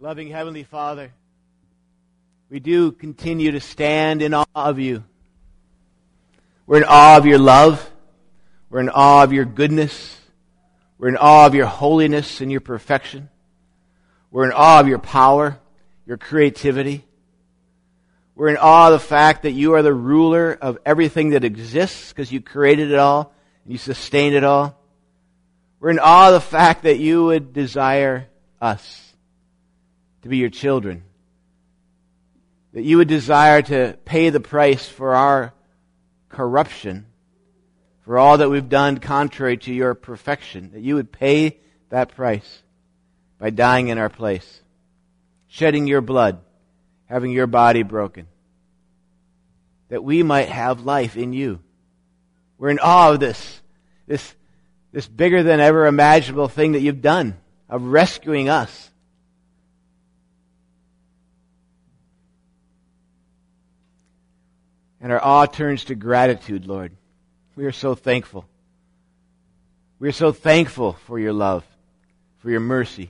Loving Heavenly Father, we do continue to stand in awe of you. We're in awe of your love. We're in awe of your goodness. We're in awe of your holiness and your perfection. We're in awe of your power, your creativity. We're in awe of the fact that you are the ruler of everything that exists because you created it all and you sustained it all. We're in awe of the fact that you would desire us to be your children. That you would desire to pay the price for our corruption, for all that we've done contrary to your perfection. That you would pay that price by dying in our place, shedding your blood, having your body broken, that we might have life in you. We're in awe of this bigger than ever imaginable thing that you've done, of rescuing us. And our awe turns to gratitude, Lord. We are so thankful. We are so thankful for your love, for your mercy.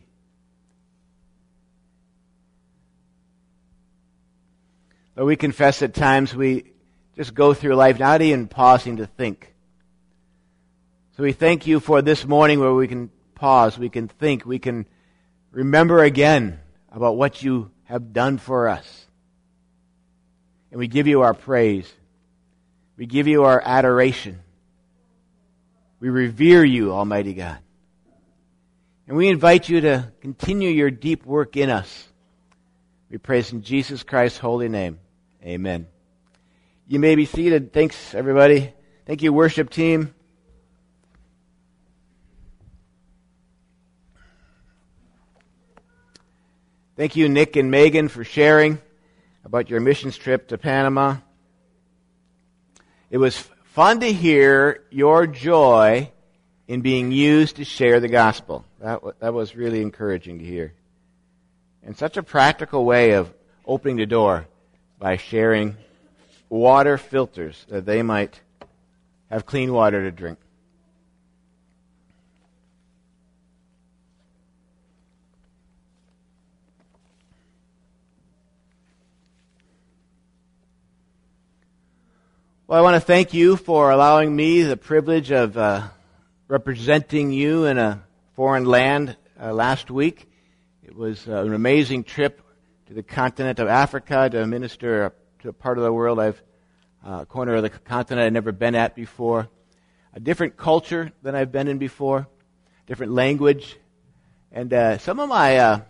But we confess at times we just go through life not even pausing to think. So we thank you for this morning where we can pause, we can think, we can remember again about what you have done for us. And we give you our praise. We give you our adoration. We revere you, Almighty God. And we invite you to continue your deep work in us. We praise in Jesus Christ's holy name. Amen. You may be seated. Thanks, everybody. Thank you, worship team. Thank you, Nick and Megan, for sharing about your missions trip to Panama. It was fun to hear your joy in being used to share the gospel. That was really encouraging to hear. And such a practical way of opening the door by sharing water filters that they might have clean water to drink. Well, I want to thank you for allowing me the privilege of representing you in a foreign land last week. It was an amazing trip to the continent of Africa to minister to a part of the world a corner of the continent I've never been at before. A different culture than I've been in before, different language, and some of my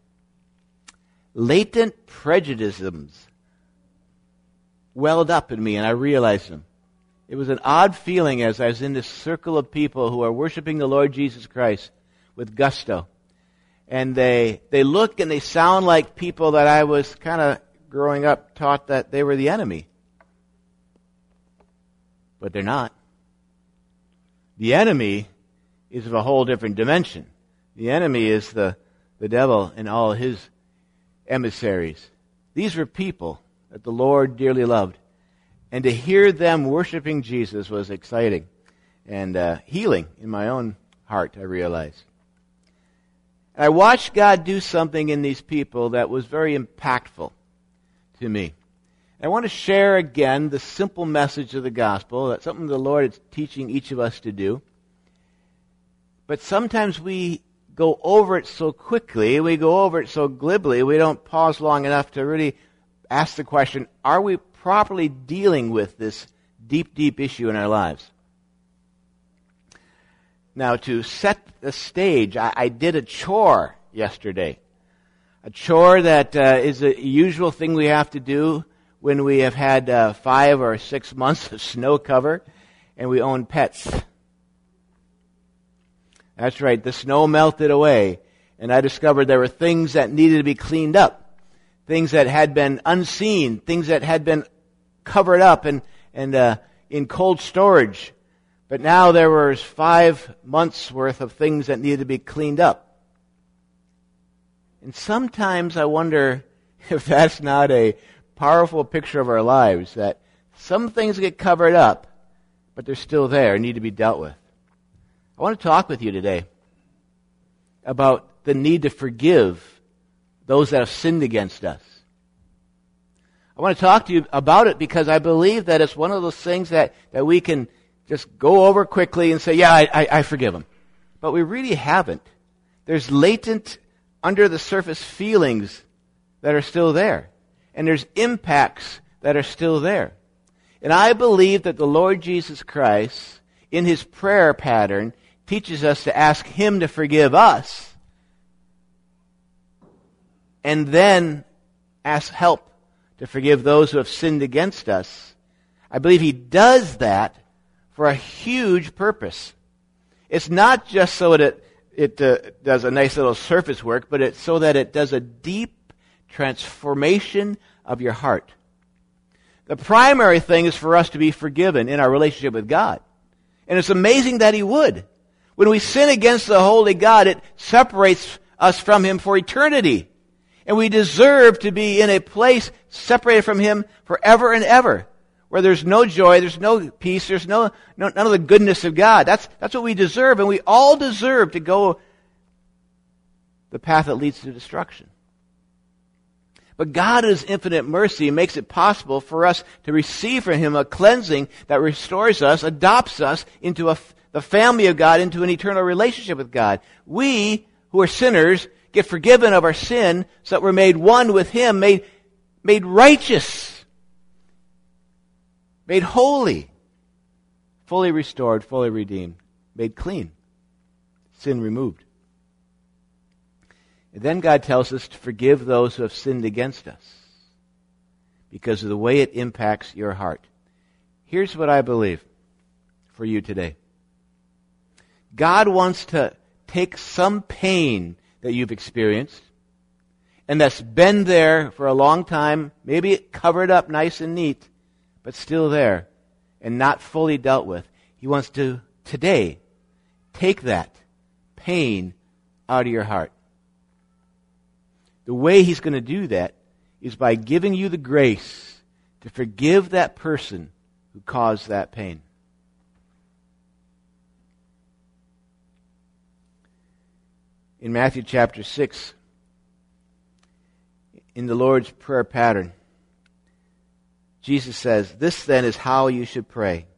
latent prejudices welled up in me, and I realized them. It was an odd feeling as I was in this circle of people who are worshiping the Lord Jesus Christ with gusto. And they look and they sound like people that I was kind of growing up taught that they were the enemy. But they're not. The enemy is of a whole different dimension. The enemy is the devil and all his emissaries. These were people that the Lord dearly loved. And to hear them worshiping Jesus was exciting and healing in my own heart, I realized. And I watched God do something in these people that was very impactful to me. I want to share again the simple message of the gospel. That's something the Lord is teaching each of us to do. But sometimes we go over it so quickly, we go over it so glibly, we don't pause long enough to really ask the question, are we properly dealing with this deep, deep issue in our lives? Now, to set the stage, I did a chore yesterday. A chore that is a usual thing we have to do when we have had 5 or 6 months of snow cover and we own pets. That's right, the snow melted away, and I discovered there were things that needed to be cleaned up. Things that had been unseen, things that had been covered up and in cold storage. But now there was 5 months worth of things that needed to be cleaned up. And sometimes I wonder if that's not a powerful picture of our lives, that some things get covered up, but they're still there and need to be dealt with. I want to talk with you today about the need to forgive those that have sinned against us. I want to talk to you about it because I believe that it's one of those things that we can just go over quickly and say, yeah, I forgive them. But we really haven't. There's latent, under the surface feelings that are still there. And there's impacts that are still there. And I believe that the Lord Jesus Christ, in his prayer pattern, teaches us to ask him to forgive us and then ask help to forgive those who have sinned against us. I believe he does that for a huge purpose. It's not just so that it does a nice little surface work, but it's so that it does a deep transformation of your heart. The primary thing is for us to be forgiven in our relationship with God. And it's amazing that he would. When we sin against the holy God, it separates us from him for eternity. And we deserve to be in a place separated from him forever and ever, where there's no joy, there's no peace, there's none of the goodness of God. That's what we deserve, and we all deserve to go the path that leads to destruction. But God, in his infinite mercy, makes it possible for us to receive from him a cleansing that restores us, adopts us into the family of God, into an eternal relationship with God. We, who are sinners, get forgiven of our sin so that we're made one with him, made righteous, made holy, fully restored, fully redeemed, made clean, sin removed. And then God tells us to forgive those who have sinned against us because of the way it impacts your heart. Here's what I believe for you today. God wants to take some pain that you've experienced and that's been there for a long time, maybe covered up nice and neat, but still there and not fully dealt with. He wants to, today, take that pain out of your heart. The way he's going to do that is by giving you the grace to forgive that person who caused that pain. In Matthew chapter 6, in the Lord's Prayer pattern, Jesus says, "This then is how you should pray."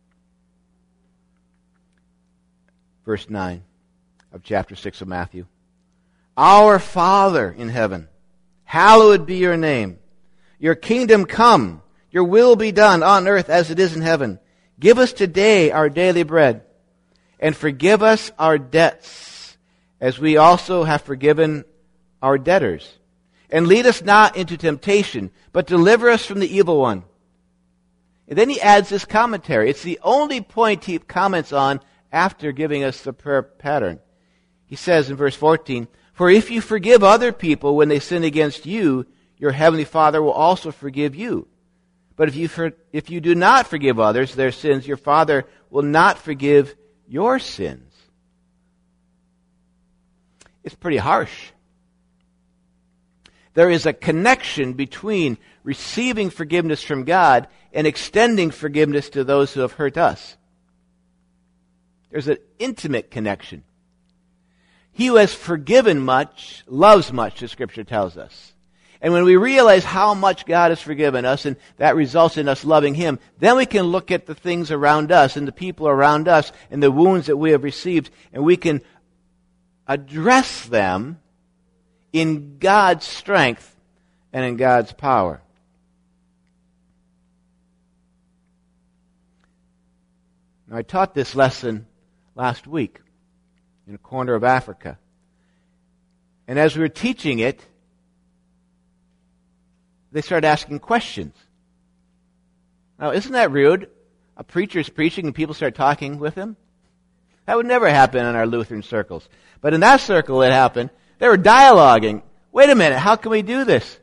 Verse 9 of chapter 6 of Matthew. "Our Father in heaven, hallowed be your name. Your kingdom come, your will be done on earth as it is in heaven. Give us today our daily bread, and forgive us our debts, as we also have forgiven our debtors. And lead us not into temptation, but deliver us from the evil one." And then he adds this commentary. It's the only point he comments on after giving us the prayer pattern. He says in verse 14, "For if you forgive other people when they sin against you, your heavenly Father will also forgive you. But if you do not forgive others their sins, your Father will not forgive your sins." It's pretty harsh. There is a connection between receiving forgiveness from God and extending forgiveness to those who have hurt us. There's an intimate connection. He who has forgiven much loves much, the Scripture tells us. And when we realize how much God has forgiven us, and that results in us loving him, then we can look at the things around us and the people around us and the wounds that we have received, and we can address them in God's strength and in God's power. Now, I taught this lesson last week in a corner of Africa. And as we were teaching it, they started asking questions. Now, isn't that rude? A preacher's preaching and people start talking with him? That would never happen in our Lutheran circles. But in that circle it happened. They were dialoguing. Wait a minute, how can we do this?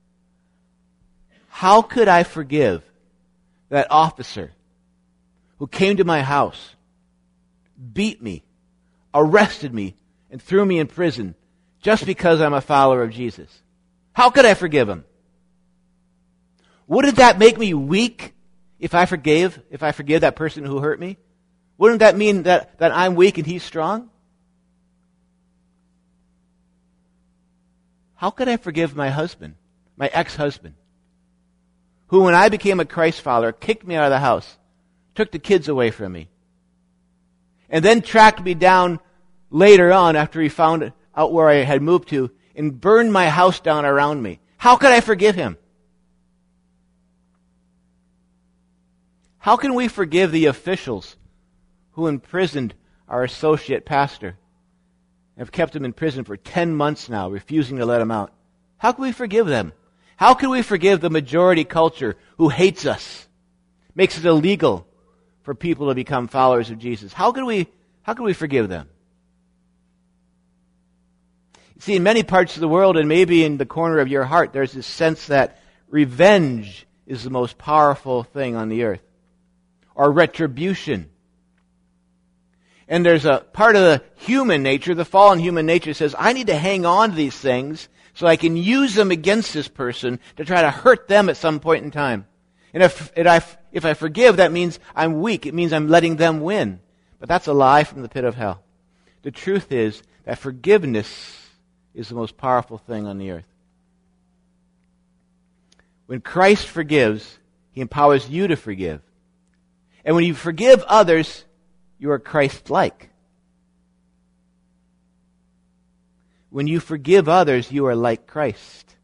How could I forgive that officer who came to my house, beat me, arrested me, and threw me in prison just because I'm a follower of Jesus? How could I forgive him? Wouldn't that make me weak if I forgave that person who hurt me? Wouldn't that mean that I'm weak and he's strong? How could I forgive my husband, my ex-husband, who when I became a Christ follower kicked me out of the house, took the kids away from me, and then tracked me down later on after he found out where I had moved to and burned my house down around me? How could I forgive him? How can we forgive the officials who imprisoned our associate pastor? Have kept him in prison for 10 months now, refusing to let him out. How can we forgive them? How can we forgive the majority culture who hates us, makes it illegal for people to become followers of Jesus? How can we forgive them? You see, in many parts of the world, and maybe in the corner of your heart, there's this sense that revenge is the most powerful thing on the earth, or retribution. And there's a part of the human nature, the fallen human nature says, I need to hang on to these things so I can use them against this person to try to hurt them at some point in time. And if I forgive, that means I'm weak. It means I'm letting them win. But that's a lie from the pit of hell. The truth is that forgiveness is the most powerful thing on the earth. When Christ forgives, He empowers you to forgive. And when you forgive others, you are Christ-like. When you forgive others, you are like Christ.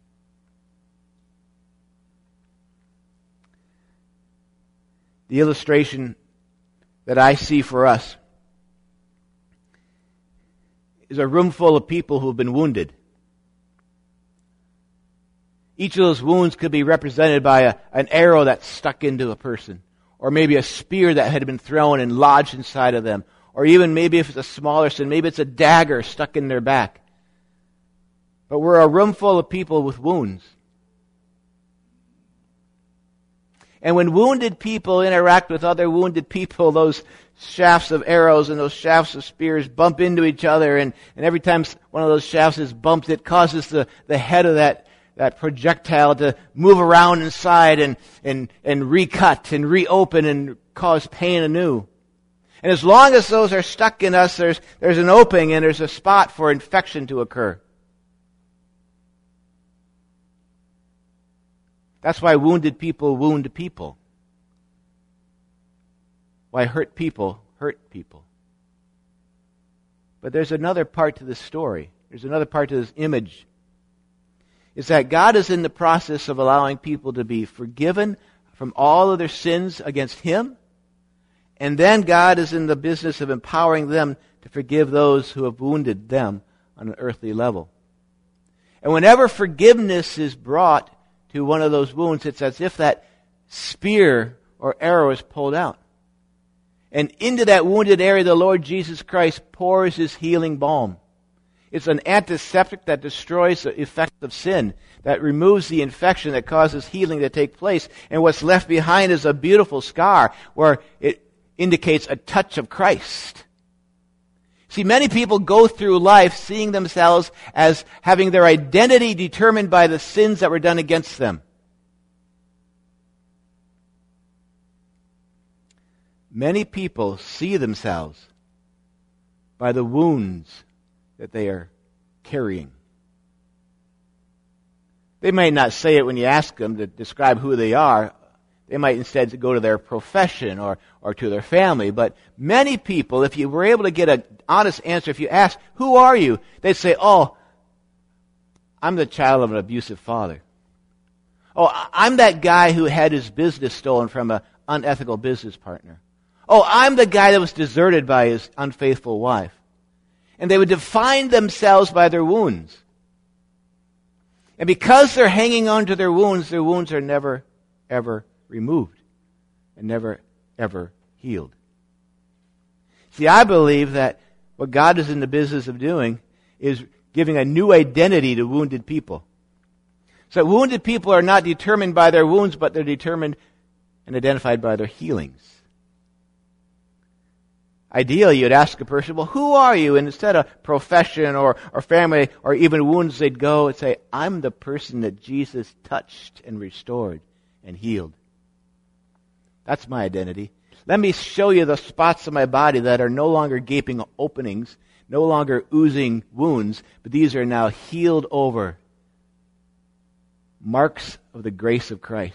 The illustration that I see for us is a room full of people who have been wounded. Each of those wounds could be represented by an arrow that's stuck into a person, or maybe a spear that had been thrown and lodged inside of them, or even maybe if it's a smaller sin, maybe it's a dagger stuck in their back. But we're a room full of people with wounds. And when wounded people interact with other wounded people, those shafts of arrows and those shafts of spears bump into each other, and every time one of those shafts is bumped, it causes the head of that projectile to move around inside and recut and reopen and cause pain anew. And as long as those are stuck in us, there's an opening and there's a spot for infection to occur. That's why wounded people wound people. Why hurt people hurt people. But there's another part to this story. There's another part to this image. Is that God is in the process of allowing people to be forgiven from all of their sins against Him. And then God is in the business of empowering them to forgive those who have wounded them on an earthly level. And whenever forgiveness is brought to one of those wounds, it's as if that spear or arrow is pulled out. And into that wounded area, the Lord Jesus Christ pours His healing balm. It's an antiseptic that destroys the effects of sin, that removes the infection that causes healing to take place. And what's left behind is a beautiful scar where it indicates a touch of Christ. See, many people go through life seeing themselves as having their identity determined by the sins that were done against them. Many people see themselves by the wounds that they are carrying. They might not say it when you ask them to describe who they are. They might instead go to their profession or to their family. But many people, if you were able to get an honest answer, if you ask, who are you? They'd say, oh, I'm the child of an abusive father. Oh, I'm that guy who had his business stolen from an unethical business partner. Oh, I'm the guy that was deserted by his unfaithful wife. And they would define themselves by their wounds. And because they're hanging on to their wounds are never, ever removed and never, ever healed. See, I believe that what God is in the business of doing is giving a new identity to wounded people. So wounded people are not determined by their wounds, but they're determined and identified by their healings. Ideally, you'd ask a person, well, who are you? And instead of profession or family or even wounds, they'd go and say, I'm the person that Jesus touched and restored and healed. That's my identity. Let me show you the spots of my body that are no longer gaping openings no longer oozing wounds, but these are now healed over marks of the grace of Christ.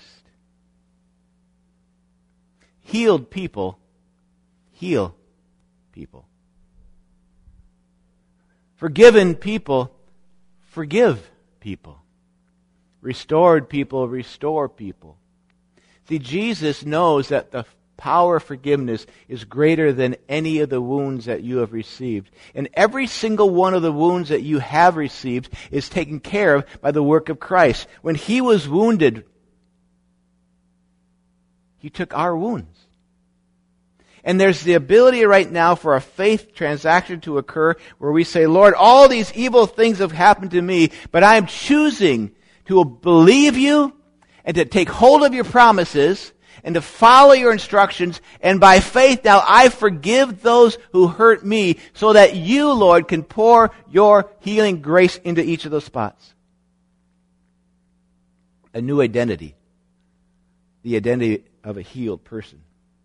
Healed people heal people. Forgiven people forgive people. Restored people restore people. See, Jesus knows that the power of forgiveness is greater than any of the wounds that you have received. And every single one of the wounds that you have received is taken care of by the work of Christ. When He was wounded, He took our wounds. And there's the ability right now for a faith transaction to occur where we say, Lord, all these evil things have happened to me, but I am choosing to believe you and to take hold of your promises and to follow your instructions. And by faith now I forgive those who hurt me so that you, Lord, can pour your healing grace into each of those spots. A new identity. The identity of a healed person.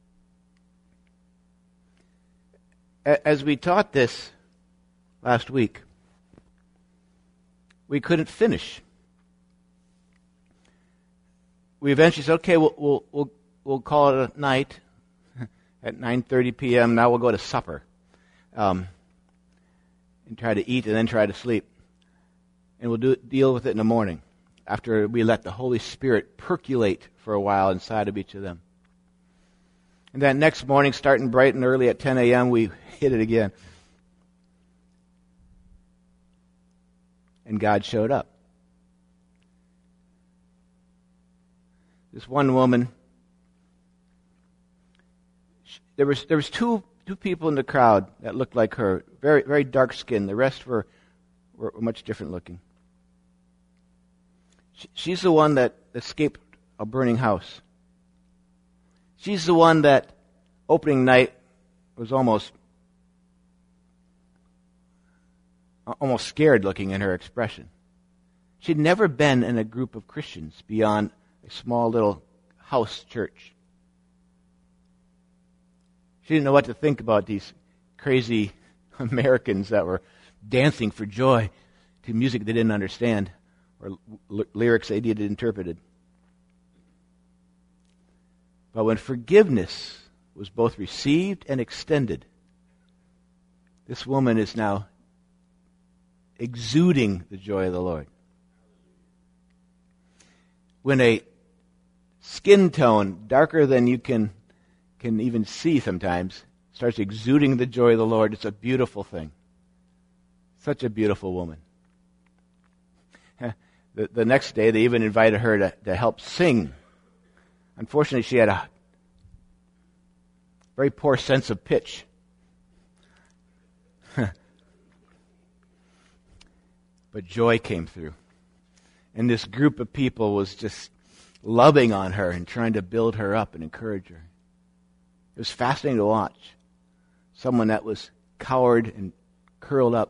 As we taught this last week, we couldn't finish. We eventually said, okay, we'll call it a night at 9:30 p.m. Now we'll go to supper and try to eat and then try to sleep. And we'll deal with it in the morning after we let the Holy Spirit percolate for a while inside of each of them. And that next morning, starting bright and early at 10 a.m., we hit it again. And God showed up. This one woman, there was two people in the crowd that looked like her, very very dark skinned. The rest were much different looking. She's the one that escaped a burning house. She's the one that opening night was almost scared looking in her expression. She'd never been in a group of Christians beyond a small little house church. She didn't know what to think about these crazy Americans that were dancing for joy to music they didn't understand or lyrics they needed interpreted. But when forgiveness was both received and extended, this woman is now exuding the joy of the Lord. When a skin tone darker than you can even see sometimes starts exuding the joy of the Lord, it's a beautiful thing. Such a beautiful woman. The next day, they even invited her to help sing. Unfortunately, she had a very poor sense of pitch. But joy came through. And this group of people was just loving on her and trying to build her up and encourage her. It was fascinating to watch. Someone that was cowered and curled up,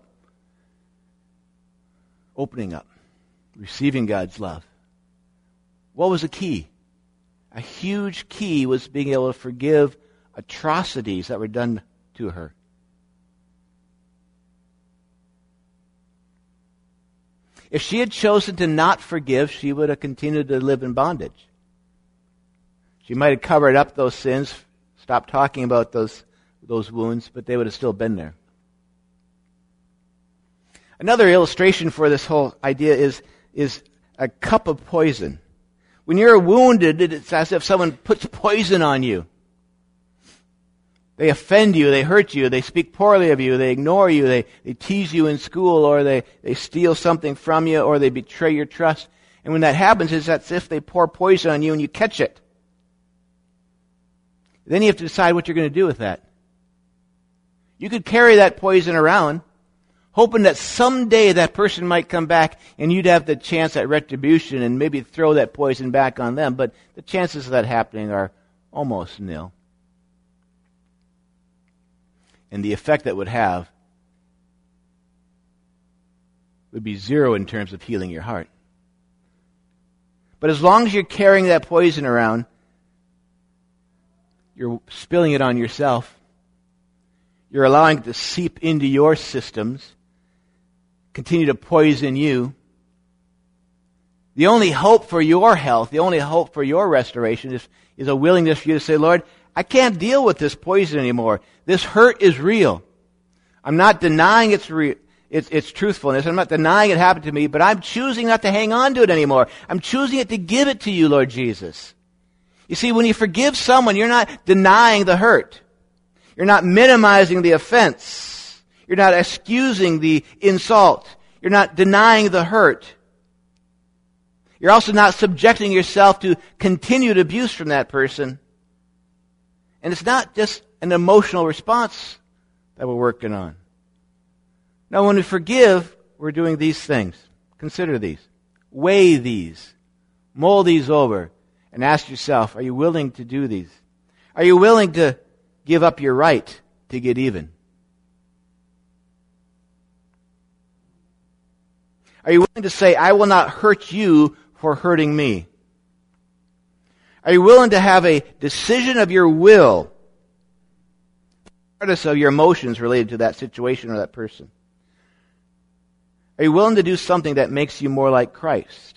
opening up, receiving God's love. What was the key? A huge key was being able to forgive atrocities that were done to her. If she had chosen to not forgive, she would have continued to live in bondage. She might have covered up those sins, stopped talking about those wounds, but they would have still been there. Another illustration for this whole idea is a cup of poison. When you're wounded, it's as if someone puts poison on you. They offend you, they hurt you, they speak poorly of you, they ignore you, they tease you in school, or they steal something from you, or they betray your trust. And when that happens, it's as if they pour poison on you and you catch it. Then you have to decide what you're going to do with that. You could carry that poison around, hoping that someday that person might come back and you'd have the chance at retribution and maybe throw that poison back on them. But the chances of that happening are almost nil. And the effect that would have would be zero in terms of healing your heart. But as long as you're carrying that poison around, you're spilling it on yourself. You're allowing it to seep into your systems, continue to poison you. The only hope for your health, the only hope for your restoration is a willingness for you to say, Lord, I can't deal with this poison anymore. This hurt is real. I'm not denying its truthfulness. I'm not denying it happened to me, but I'm choosing not to hang on to it anymore. I'm choosing it to give it to you, Lord Jesus. You see, when you forgive someone, you're not denying the hurt. You're not minimizing the offense. You're not excusing the insult. You're not denying the hurt. You're also not subjecting yourself to continued abuse from that person. And it's not just an emotional response that we're working on. Now, when we forgive, we're doing these things. Consider these. Weigh these. Mull these over. And ask yourself, are you willing to do these? Are you willing to give up your right to get even? Are you willing to say, I will not hurt you for hurting me? Are you willing to have a decision of your will, regardless of your emotions related to that situation or that person? Are you willing to do something that makes you more like Christ?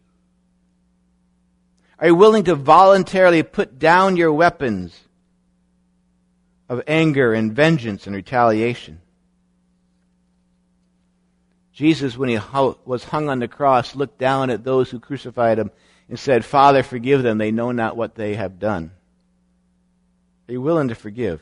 Are you willing to voluntarily put down your weapons of anger and vengeance and retaliation? Jesus, when he was hung on the cross, looked down at those who crucified him and said, Father, forgive them. They know not what they have done. Are you willing to forgive?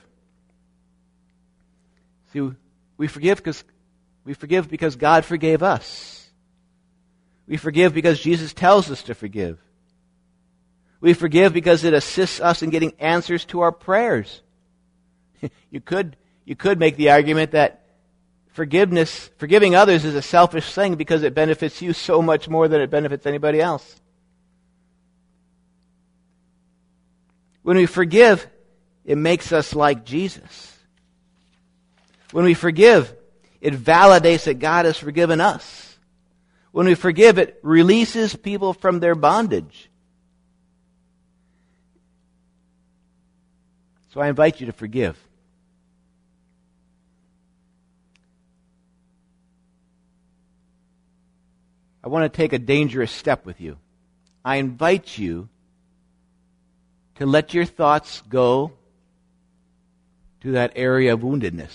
See, we forgive because God forgave us. We forgive because Jesus tells us to forgive. We forgive because it assists us in getting answers to our prayers. You could make the argument that forgiving others is a selfish thing because it benefits you so much more than it benefits anybody else. When we forgive, it makes us like Jesus. When we forgive, it validates that God has forgiven us. When we forgive, it releases people from their bondage. So I invite you to forgive. I want to take a dangerous step with you. I invite you to let your thoughts go to that area of woundedness.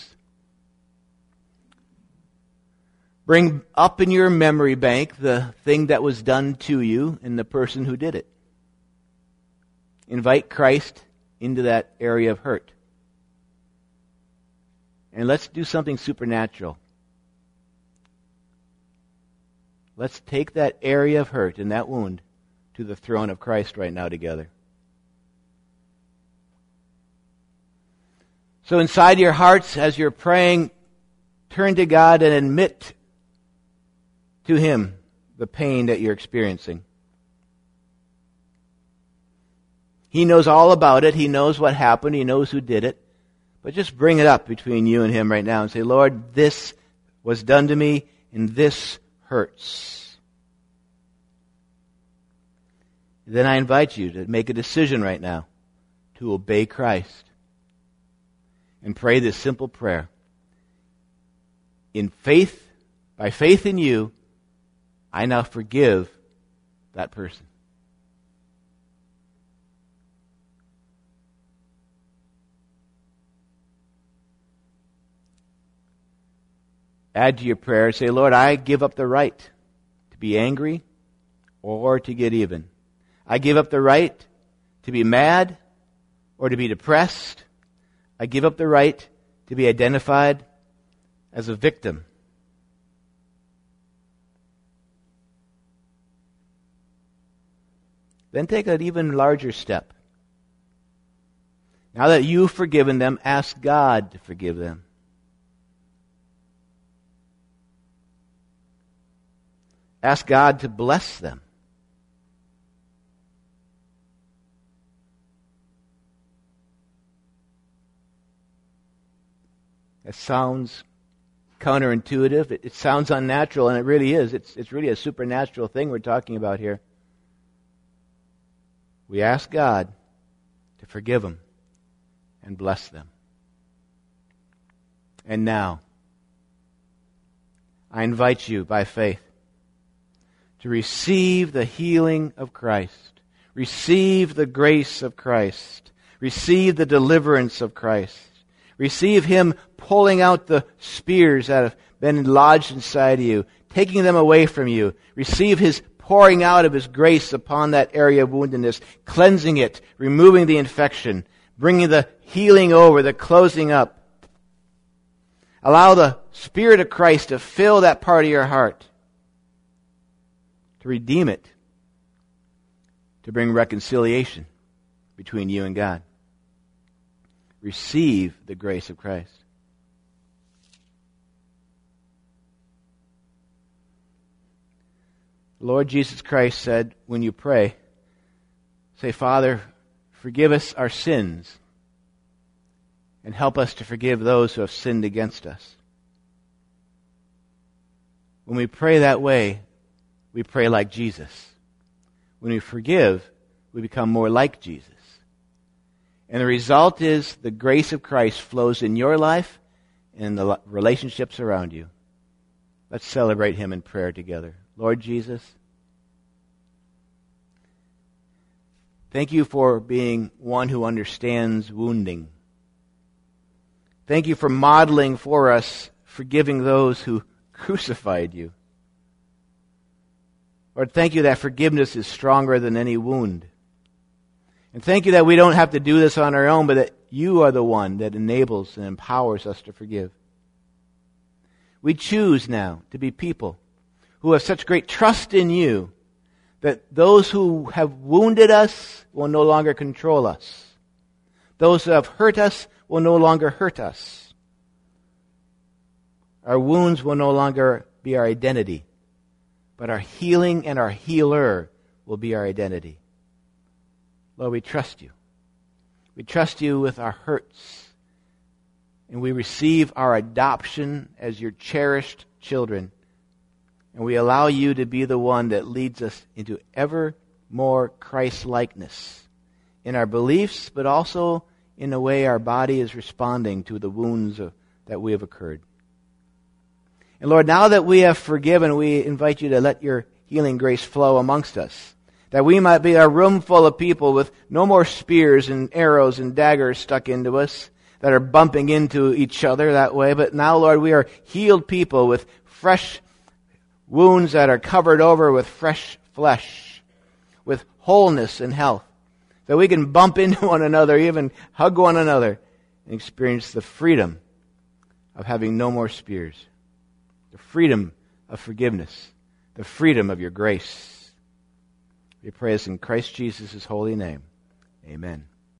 Bring up in your memory bank the thing that was done to you and the person who did it. Invite Christ into that area of hurt. And let's do something supernatural. Let's take that area of hurt and that wound to the throne of Christ right now together. So inside your hearts, as you're praying, turn to God and admit to Him the pain that you're experiencing. He knows all about it. He knows what happened. He knows who did it. But just bring it up between you and Him right now and say, Lord, this was done to me and this hurts. Then I invite you to make a decision right now to obey Christ and pray this simple prayer. In faith, by faith in you, I now forgive that person. Add to your prayer, say, Lord, I give up the right to be angry or to get even. I give up the right to be mad or to be depressed. I give up the right to be identified as a victim. Then take an even larger step. Now that you've forgiven them, ask God to forgive them. Ask God to bless them. It sounds counterintuitive. It sounds unnatural, and it really is. It's really a supernatural thing we're talking about here. We ask God to forgive them and bless them. And now, I invite you by faith to receive the healing of Christ, receive the grace of Christ, receive the deliverance of Christ, receive Him pulling out the spears that have been lodged inside of you, taking them away from you. Receive His pouring out of His grace upon that area of woundedness, cleansing it, removing the infection, bringing the healing over, the closing up. Allow the Spirit of Christ to fill that part of your heart, to redeem it, to bring reconciliation between you and God. Receive the grace of Christ. Lord Jesus Christ said, when you pray, say, Father, forgive us our sins and help us to forgive those who have sinned against us. When we pray that way, we pray like Jesus. When we forgive, we become more like Jesus. And the result is the grace of Christ flows in your life and in the relationships around you. Let's celebrate Him in prayer together. Lord Jesus, thank you for being one who understands wounding. Thank you for modeling for us forgiving those who crucified you. Lord, thank you that forgiveness is stronger than any wound. And thank you that we don't have to do this on our own, but that you are the one that enables and empowers us to forgive. We choose now to be people who have such great trust in you that those who have wounded us will no longer control us. Those who have hurt us will no longer hurt us. Our wounds will no longer be our identity, but our healing and our healer will be our identity. Lord, we trust you. We trust you with our hurts, and we receive our adoption as your cherished children, and we allow you to be the one that leads us into ever more Christ-likeness in our beliefs, but also in the way our body is responding to the wounds that we have occurred. And Lord, now that we have forgiven, we invite you to let your healing grace flow amongst us, that we might be a room full of people with no more spears and arrows and daggers stuck into us that are bumping into each other that way. But now, Lord, we are healed people with fresh wounds that are covered over with fresh flesh, with wholeness and health, that we can bump into one another, even hug one another, and experience the freedom of having no more spears, the freedom of forgiveness, the freedom of your grace. We pray this in Christ Jesus' holy name. Amen.